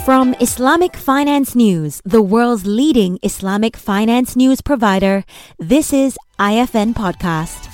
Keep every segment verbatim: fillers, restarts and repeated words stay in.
From Islamic Finance News, the world's leading Islamic finance news provider, this is I F N Podcast.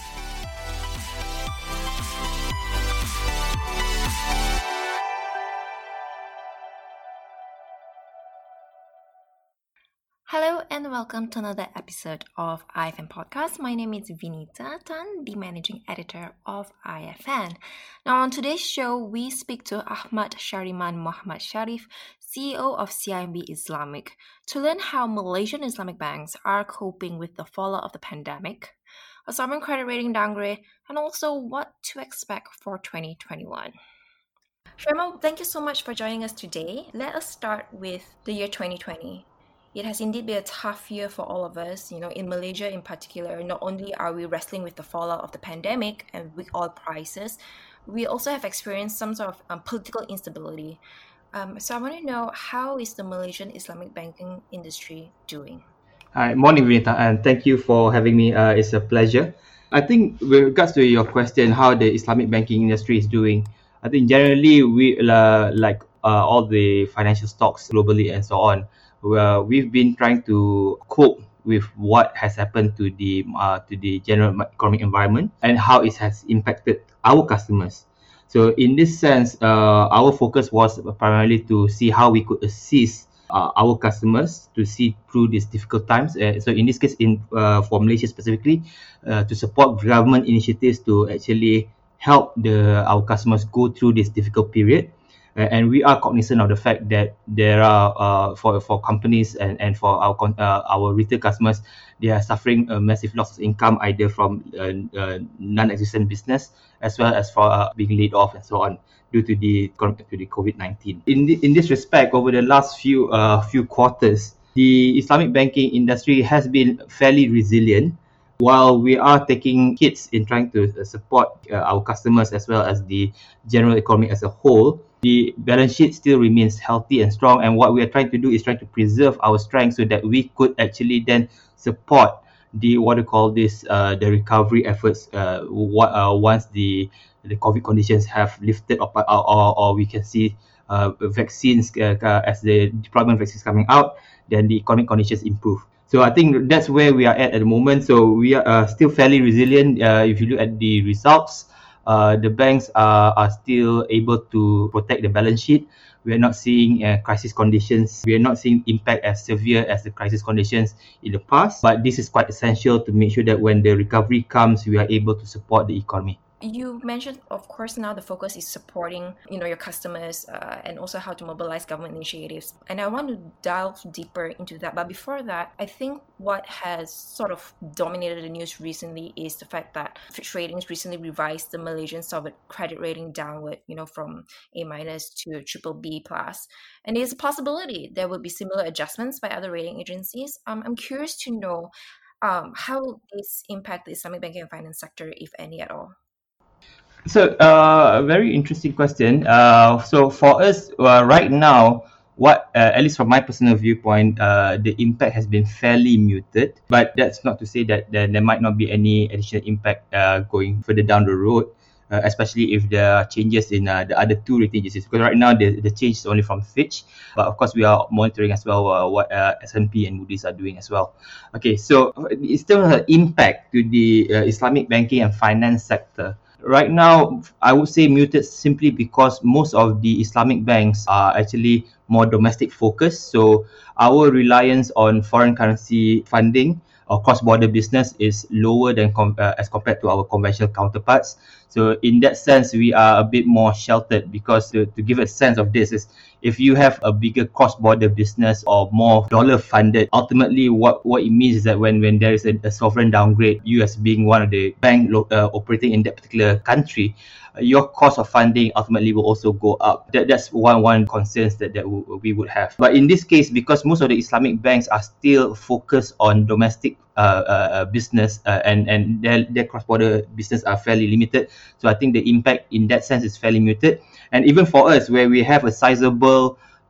Hello and welcome to another episode of I F N Podcast. My name is Vinita Tan, the managing editor of I F N. Now on today's show, we speak to Ahmad Shariman Muhammad Sharif, C E O of C I M B Islamic, to learn how Malaysian Islamic banks are coping with the fallout of the pandemic, a sovereign credit rating downgrade, and also what to expect for twenty twenty-one. Shariman, thank you so much for joining us today. Let us start with the year twenty twenty. It has indeed been a tough year for all of us. You know, in Malaysia in particular, not only are we wrestling with the fallout of the pandemic and weak oil prices, we also have experienced some sort of um, political instability. Um, so I want to know, how is the Malaysian Islamic banking industry doing? Hi, morning, Vinita, and thank you for having me. Uh, it's a pleasure. I think with regards to your question, how the Islamic banking industry is doing, I think generally we uh, like uh, all the financial stocks globally and so on. Well, we've been trying to cope with what has happened to the uh, to the general economic environment and how it has impacted our customers. So in this sense, uh, our focus was primarily to see how we could assist uh, our customers to see through these difficult times. Uh, so in this case, in uh, for Malaysia specifically, uh, to support government initiatives to actually help the our customers go through this difficult period. Uh, and we are cognizant of the fact that there are uh, for for companies and, and for our uh, our retail customers, they are suffering a massive loss of income either from uh, uh, non-existent business as well as for uh, being laid off and so on due to the to the COVID nineteen. In the, in this respect, over the last few uh, few quarters, the Islamic banking industry has been fairly resilient. While we are taking hits in trying to support uh, our customers as well as the general economy as a whole, the balance sheet still remains healthy and strong. And what we are trying to do is trying to preserve our strength so that we could actually then support the what we call this uh, the recovery efforts. Uh, what uh, once the the COVID conditions have lifted or or, or we can see uh, vaccines uh, as the deployment of vaccines coming out, then the economic conditions improve. So I think that's where we are at at the moment. So we are uh, still fairly resilient. Uh, if you look at the results, uh, the banks are, are still able to protect the balance sheet. We are not seeing uh, crisis conditions. We are not seeing impact as severe as the crisis conditions in the past. But this is quite essential to make sure that when the recovery comes, we are able to support the economy. You mentioned, of course, now the focus is supporting, you know, your customers uh, and also how to mobilize government initiatives. And I want to delve deeper into that. But before that, I think what has sort of dominated the news recently is the fact that Fitch Ratings recently revised the Malaysian sovereign credit rating downward, you know, from A minus to triple B plus. And there's a possibility there will be similar adjustments by other rating agencies. Um, I'm curious to know um, how this impact the Islamic banking and finance sector, if any at all. So, uh, a very interesting question. Uh, so, for us, uh, right now, what, uh, at least from my personal viewpoint, uh, the impact has been fairly muted. But that's not to say that there, there might not be any additional impact uh, going further down the road, uh, especially if there are changes in uh, the other two rating agencies. Because right now, the, the change is only from Fitch. But of course, we are monitoring as well uh, what uh, S and P and Moody's are doing as well. Okay, so it's still an impact to the uh, Islamic banking and finance sector. Right now, I would say muted simply because most of the Islamic banks are actually more domestic focused. So our reliance on foreign currency funding or cross-border business is lower than com- uh, as compared to our conventional counterparts. So in that sense, we are a bit more sheltered because to, to give a sense of this is if you have a bigger cross-border business or more dollar funded, ultimately what, what it means is that when, when there is a, a sovereign downgrade, you as being one of the bank lo- uh, operating in that particular country, uh, your cost of funding ultimately will also go up. That, that's one, one concerns that, that w- we would have. But in this case, because most of the Islamic banks are still focused on domestic Uh, uh, business uh, and and their, their cross-border business are fairly limited. So I think the impact in that sense is fairly muted. And even for us, where we have a sizable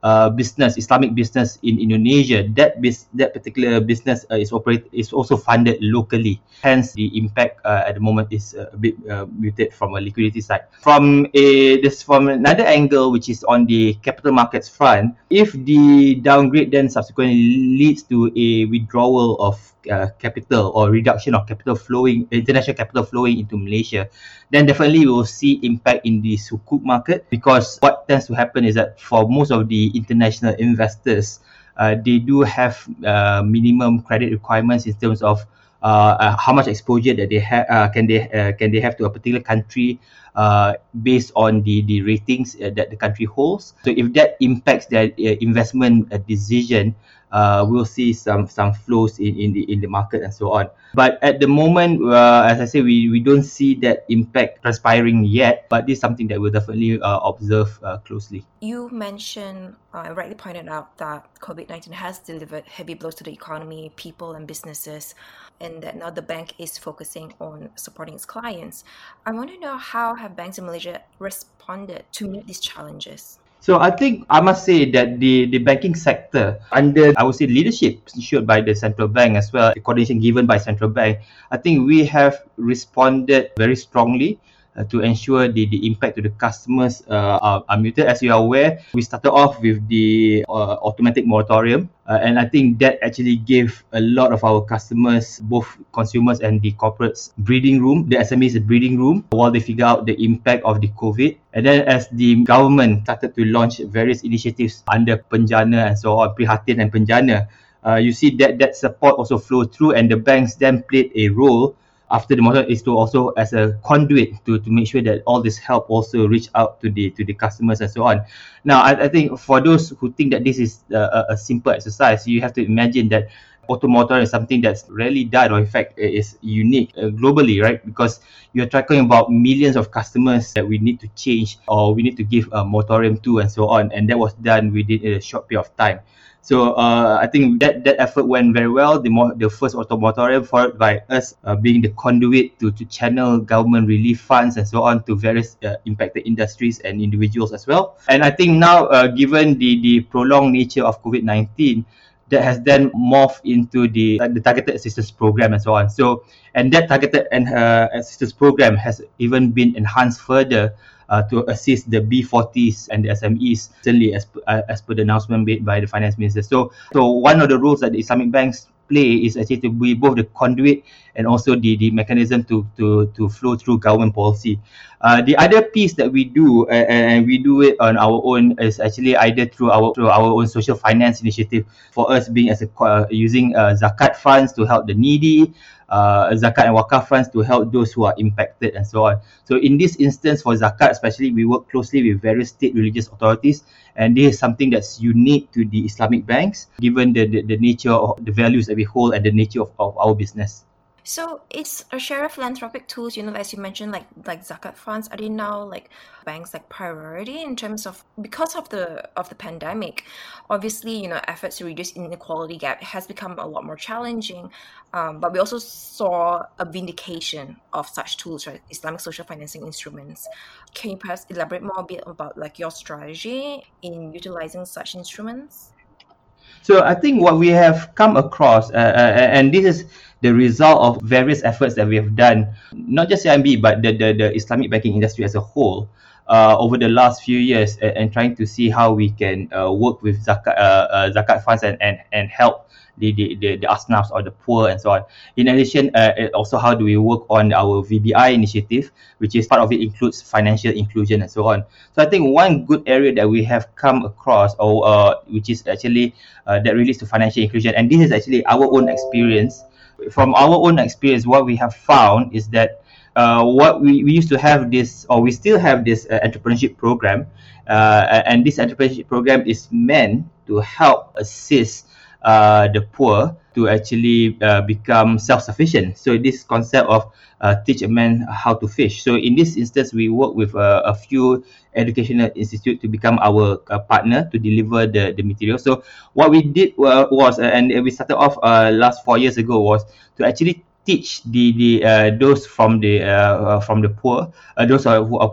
uh, business, Islamic business in Indonesia, that bis- that particular business uh, is operate is also funded locally. Hence, the impact uh, at the moment is uh, a bit uh, muted from a liquidity side. From a this from another angle, which is on the capital markets front, if the downgrade then subsequently leads to a withdrawal of uh, capital or reduction of capital flowing, international capital flowing into Malaysia, then definitely we will see impact in the sukuk market, because what tends to happen is that for most of the international investors, uh, they do have uh, minimum credit requirements in terms of uh, uh, how much exposure that they have uh, can they uh, can they have to a particular country uh, based on the the ratings uh, that the country holds. So if that impacts their uh, investment uh, decision, uh, we'll see some some flows in, in the in the market and so on. But at the moment, uh, as I say, we, we don't see that impact transpiring yet. But this is something that we'll definitely uh, observe uh, closely. You mentioned, uh, rightly pointed out, that COVID nineteen has delivered heavy blows to the economy, people and businesses, and that now the bank is focusing on supporting its clients. I want to know, how have banks in Malaysia responded to meet these challenges? So I think I must say that the, the banking sector, under, I would say, leadership ensured by the central bank as well, the coordination given by central bank, I think we have responded very strongly uh, to ensure the, the impact to the customers uh, are, are muted. As you are aware, we started off with the uh, automatic moratorium, uh, and I think that actually gave a lot of our customers, both consumers and the corporates, breathing room, the S M Es a breathing room, while they figure out the impact of the COVID. And then as the government started to launch various initiatives under Penjana and so on, Prihatin and Penjana, uh, you see that that support also flowed through, and the banks then played a role after the moratorium is to also as a conduit to, to make sure that all this help also reach out to the to the customers and so on. Now, I, I think for those who think that this is a, a simple exercise, you have to imagine that auto moratorium is something that's rarely done, or in fact is unique uh, globally, right? Because you're talking about millions of customers that we need to change, or we need to give a moratorium to and so on, and that was done within a short period of time. So uh, I think that, that effort went very well. The more, the first auto moratorium, followed by us uh, being the conduit to, to channel government relief funds and so on to various uh, impacted industries and individuals as well. And I think now, uh, given the, the prolonged nature of COVID nineteen, that has then morphed into the uh, the targeted assistance program and so on. So, and that targeted and uh, assistance program has even been enhanced further uh, to assist the B forties and the S M Es, certainly as uh, as per the announcement made by the finance minister. So, so one of the roles that the Islamic banks play is actually to be both the conduit and also the, the mechanism to, to, to flow through government policy. Uh, the other piece that we do, uh, and we do it on our own, is actually either through our through our own social finance initiative. For us, being as a uh, using uh, zakat funds to help the needy, uh, zakat and wakaf funds to help those who are impacted and so on. So in this instance, for zakat especially, we work closely with various state religious authorities, and this is something that's unique to the Islamic banks, given the, the, the nature of the values that we hold and the nature of, of our business. So it's a share of philanthropic tools, you know, as you mentioned, like like zakat funds. Are they now like banks like priority in terms of, because of the of the pandemic? Obviously, you know, efforts to reduce inequality gap has become a lot more challenging. Um, but we also saw a vindication of such tools, right? Islamic social financing instruments. Can you perhaps elaborate more a bit about like your strategy in utilizing such instruments? So I think what we have come across, uh, uh, and this is the result of various efforts that we have done, not just C I M B, but the, the, the Islamic banking industry as a whole, uh, over the last few years, and, and trying to see how we can uh, work with zakat, uh, uh, zakat funds and, and, and help the, the, the, the asnafs or the poor and so on. In addition, uh, also how do we work on our V B I initiative, which is part of it includes financial inclusion and so on. So I think one good area that we have come across, or uh, which is actually uh, that relates to financial inclusion, and this is actually our own experience. From our own experience, what we have found is that uh, what we, we used to have this, or we still have this uh, entrepreneurship program, uh, and this entrepreneurship program is meant to help assist uh, the poor to actually uh, become self-sufficient. So this concept of uh, teach a man how to fish. So in this instance, we work with uh, a few educational institute to become our uh, partner to deliver the, the material. So what we did uh, was, uh, and we started off uh, last four years ago, was to actually teach the the uh, those from the uh, from the poor, uh, those who are poor,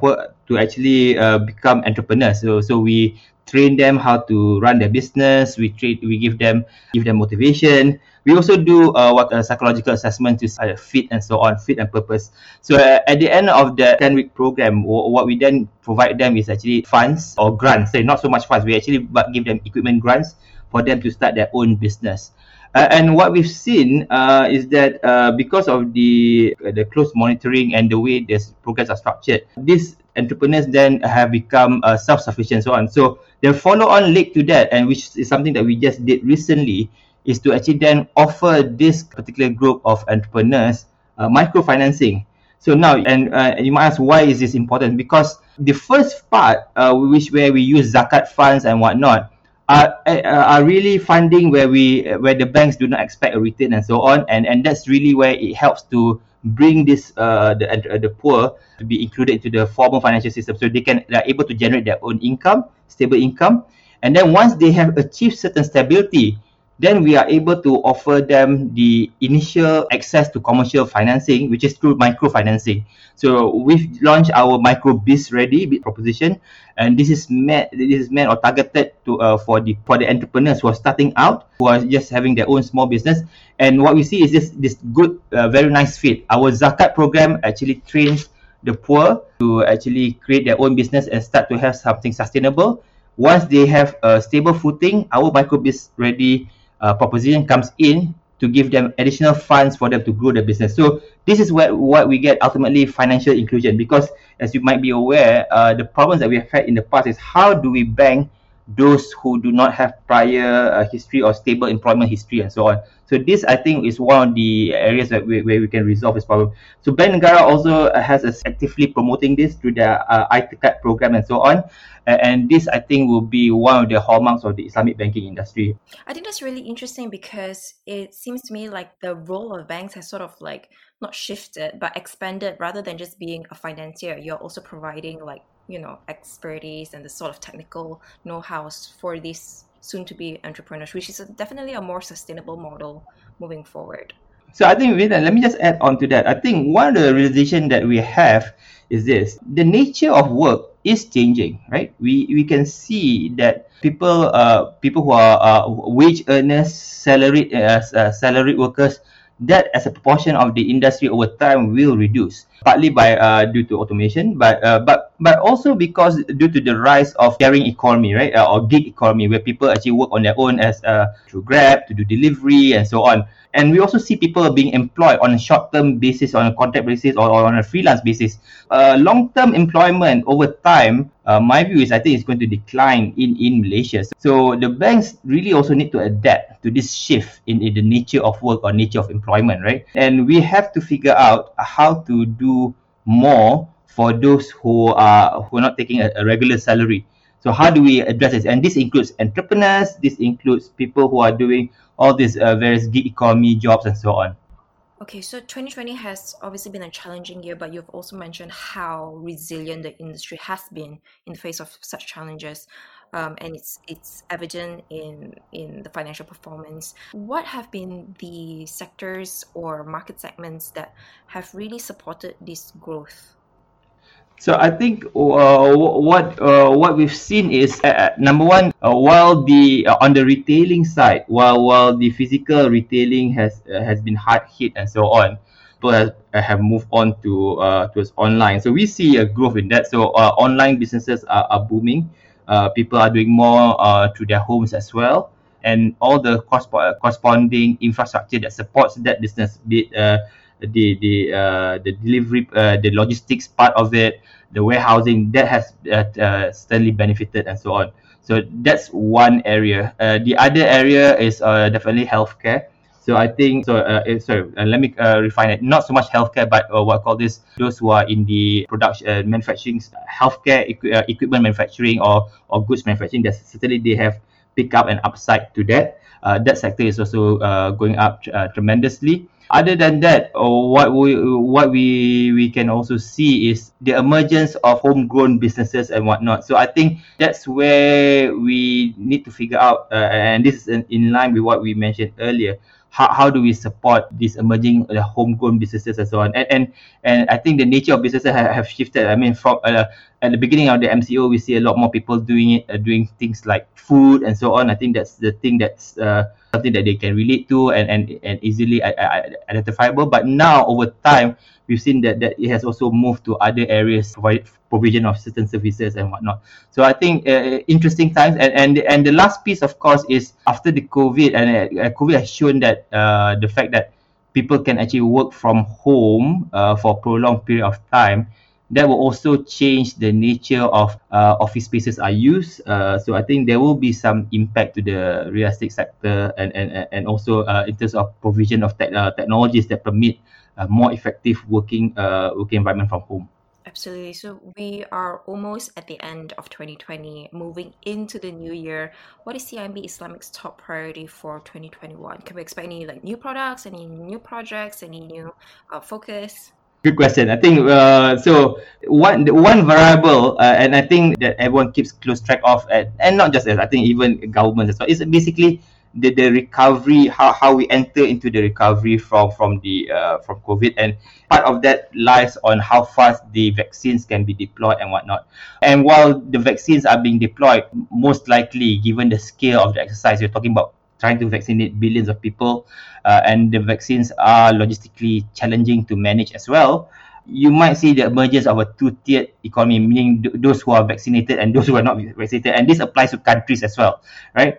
to actually uh, become entrepreneurs. So so we train them how to run their business. We train, we give them give them motivation. We also do uh, what uh, psychological assessment to uh, fit and so on, fit and purpose. So uh, at the end of the ten week program, w- what we then provide them is actually funds or grants. So not so much funds. We actually but give them equipment grants for them to start their own business. Uh, and what we've seen uh, is that uh, because of the uh, the close monitoring and the way these programs are structured, these entrepreneurs then have become uh, self-sufficient and so on. So the follow-on link to that, and which is something that we just did recently, is to actually then offer this particular group of entrepreneurs uh, microfinancing. So now, and, uh, and you might ask, why is this important? Because the first part, uh, which where we use zakat funds and whatnot, are uh, are really funding where we where the banks do not expect a return and so on, and and that's really where it helps to bring this uh the uh, the poor to be included into the formal financial system, so they can they're able to generate their own income, stable income, and then once they have achieved certain stability, then we are able to offer them the initial access to commercial financing, which is through microfinancing. So we've launched our Micro Biz Ready proposition, and this is meant this is meant or targeted to uh, for the for the entrepreneurs who are starting out, who are just having their own small business. And what we see is this this good, uh, very nice fit. Our Zakat program actually trains the poor to actually create their own business and start to have something sustainable. Once they have a stable footing, our Micro Biz Ready Uh, proposition comes in to give them additional funds for them to grow their business. So this is what what we get ultimately financial inclusion, because as you might be aware, uh, the problems that we have had in the past is how do we bank those who do not have prior uh, history or stable employment history and so on. So this, I think, is one of the areas that we, where we can resolve this problem. So Bank Negara also has is actively promoting this through their uh, I T C A D program and so on. Uh, and this, I think, will be one of the hallmarks of the Islamic banking industry. I think that's really interesting because it seems to me like the role of banks has sort of like not shifted but expanded. Rather than just being a financier, you're also providing like, you know, expertise and the sort of technical know-hows for these soon-to-be entrepreneurs, which is a, definitely a more sustainable model moving forward. So I think, let me just add on to that. I think one of the realization that we have is this: the nature of work is changing, right? We we can see that people uh people who are uh, wage earners, salaried uh, uh, salaried workers, that as a proportion of the industry over time will reduce, partly by uh, due to automation, but uh, but but also because due to the rise of sharing economy, right, uh, or gig economy, where people actually work on their own as uh, through Grab to do delivery and so on. And we also see people being employed on a short-term basis, on a contract basis, or, or on a freelance basis. Uh, long-term employment over time, uh, my view is I think it's going to decline in, in Malaysia. So the banks really also need to adapt to this shift in, in the nature of work or nature of employment, right? And we have to figure out how to do more for those who are who are not taking a, a regular salary. So how do we address this? And this includes entrepreneurs, this includes people who are doing all these uh, various gig economy jobs and so on. Okay, so twenty twenty has obviously been a challenging year, but you've also mentioned how resilient the industry has been in the face of such challenges. Um, and it's it's evident in, in the financial performance. What have been the sectors or market segments that have really supported this growth? So I think uh, what uh, what we've seen is uh, number one, uh, while the uh, on the retailing side, while while the physical retailing has uh, has been hard hit and so on, people have, have moved on to uh, towards online. So we see a growth in that. So uh, online businesses are, are booming. Uh, people are doing more uh, through their homes as well, and all the corresponding infrastructure that supports that business, be it uh, the the uh, the delivery, uh, the logistics part of it, the warehousing, that has uh, uh, certainly benefited and so on. So that's one area. Uh, the other area is uh, definitely healthcare. So I think so. Uh, sorry, uh, let me uh, refine it. Not so much healthcare, but uh, what I call this: those who are in the production, uh, manufacturing, healthcare equi- uh, equipment manufacturing or or goods manufacturing. That certainly they have picked up an upside to that. Uh, that sector is also uh, going up uh, tremendously. Other than that, or what we what we we can also see is the emergence of homegrown businesses and whatnot. So I think that's where we need to figure out, uh, and this is in, in line with what we mentioned earlier. how, how do we support these emerging uh, homegrown businesses and so on. And and, and I think the nature of businesses have, have shifted. I mean, from uh, at the beginning of the M C O, we see a lot more people doing it, uh, doing things like food and so on. I think that's the thing that's uh, something that they can relate to and and, and easily uh, uh, identifiable. But now over time, we've seen that, that it has also moved to other areas, provide provision of certain services and whatnot. So I think uh, interesting times. And, and and the last piece, of course, is after the COVID, and uh, COVID has shown that uh, the fact that people can actually work from home uh, for a prolonged period of time, that will also change the nature of uh, office spaces are used. Uh, so I think there will be some impact to the real estate sector, and and, and also uh, in terms of provision of te- uh, technologies that permit a more effective working uh, working environment from home. Absolutely. So we are almost at the end of twenty twenty, moving into the new year. What is C I M B Islamic's top priority for twenty twenty-one? Can we expect any like new products, any new projects, any new uh, focus? Good question. I think uh, so. One one variable, uh, and I think that everyone keeps close track of, and, and not just us. I think even governments as well. Is basically the, the recovery, how, how we enter into the recovery from from the uh, from COVID, and part of that lies on how fast the vaccines can be deployed and whatnot. And while the vaccines are being deployed, most likely, given the scale of the exercise, we're talking about trying to vaccinate billions of people, uh, and the vaccines are logistically challenging to manage as well. You might see the emergence of a two-tiered economy, meaning th- those who are vaccinated and those who are not vaccinated, and this applies to countries as well, right?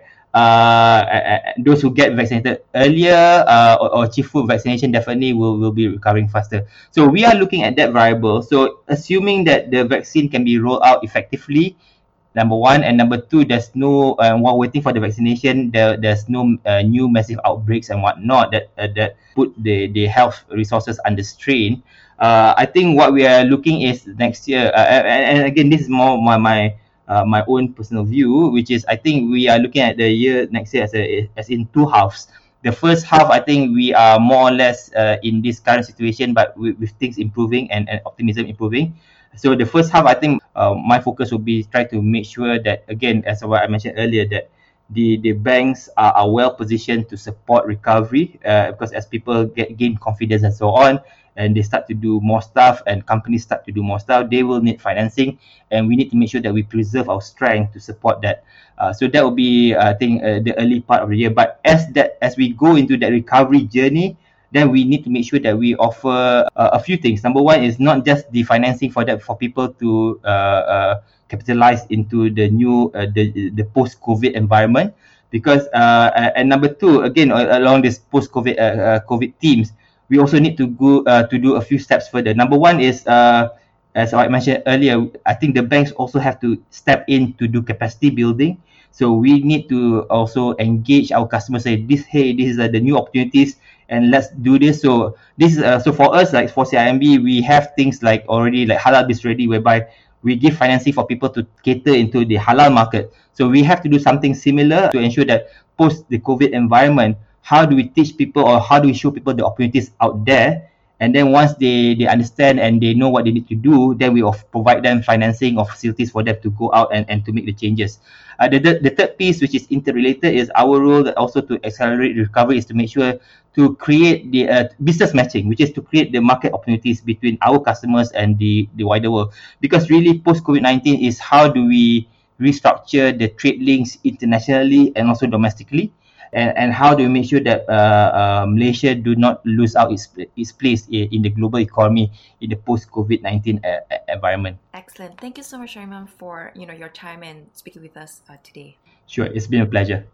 Uh, those who get vaccinated earlier uh, or, or achieve full vaccination definitely will, will be recovering faster. So we are looking at that variable. So assuming that the vaccine can be rolled out effectively, number one, and number two, there's no uh, while waiting for the vaccination, there, there's no uh, new massive outbreaks and whatnot that uh, that put the, the health resources under strain. Uh, I think what we are looking is next year, uh, and, and again, this is more my my uh, my own personal view, which is I think we are looking at the year next year as a as in two halves. The first half, I think we are more or less uh, in this current situation, but with, with things improving and, and optimism improving. So the first half, I think uh, my focus will be try to make sure that, again, as what I mentioned earlier, that the, the banks are, are well positioned to support recovery uh, because as people get gain confidence and so on, and they start to do more stuff and companies start to do more stuff, they will need financing, and we need to make sure that we preserve our strength to support that. Uh, so that will be, uh, I think, uh, the early part of the year. But as that as we go into that recovery journey, then we need to make sure that we offer uh, a few things. Number one is not just the financing for that for people to uh, uh, capitalize into the new uh, the the post-COVID environment, because uh, and number two, again, along this post-COVID uh, uh, COVID themes, we also need to go uh, to do a few steps further. Number one is, uh, as I mentioned earlier, I think the banks also have to step in to do capacity building. So we need to also engage our customers, say this, hey, these are the new opportunities, and let's do this. So this is uh, so for us, like for C I M B, we have things like already like Halal Biz Ready, whereby we give financing for people to cater into the halal market. So we have to do something similar to ensure that post the COVID environment, how do we teach people or how do we show people the opportunities out there? And then once they, they understand and they know what they need to do, then we of provide them financing or facilities for them to go out and, and to make the changes. Uh, the, the, the third piece, which is interrelated, is our role that also to accelerate recovery is to make sure to create the uh, business matching, which is to create the market opportunities between our customers and the, the wider world. Because really post-COVID nineteen is how do we restructure the trade links internationally and also domestically, and, and how do we make sure that uh, uh, Malaysia do not lose out its its place in, in the global economy in the post-COVID nineteen uh, environment. Excellent. Thank you so much, Shariman, for you know your time and speaking with us uh, today. Sure, it's been a pleasure.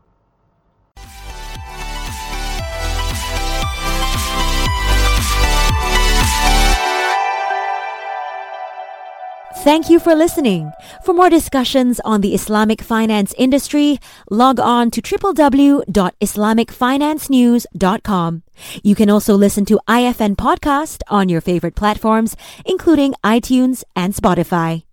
Thank you for listening. For more discussions on the Islamic finance industry, log on to w w w dot islamic finance news dot com. You can also listen to I F N Podcast on your favorite platforms, including iTunes and Spotify.